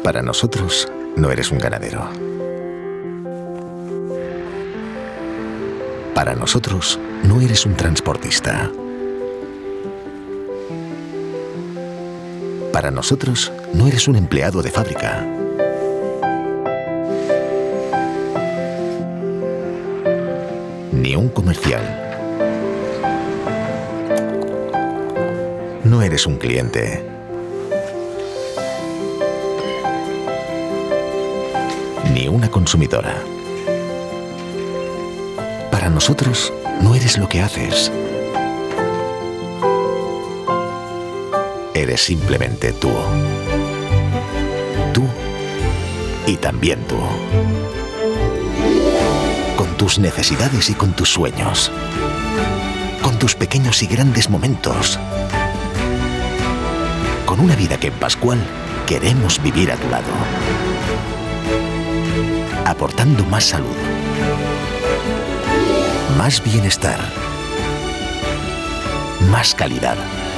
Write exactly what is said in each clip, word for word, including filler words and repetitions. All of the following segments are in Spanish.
Para nosotros, no eres un ganadero. Para nosotros, no eres un transportista. Para nosotros, no eres un empleado de fábrica. Ni un comercial. No eres un cliente. Ni una consumidora. Para nosotros, no eres lo que haces. Eres simplemente tú. Tú y también tú. Con tus necesidades y con tus sueños. Con tus pequeños y grandes momentos. Con una vida que en Pascual queremos vivir a tu lado. Aportando más salud. Más bienestar. Más calidad.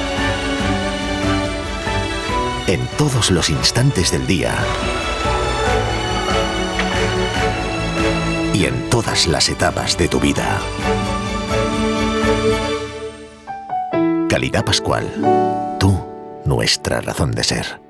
En todos los instantes del día. Y en todas las etapas de tu vida. Calidad Pascual. Tú, nuestra razón de ser.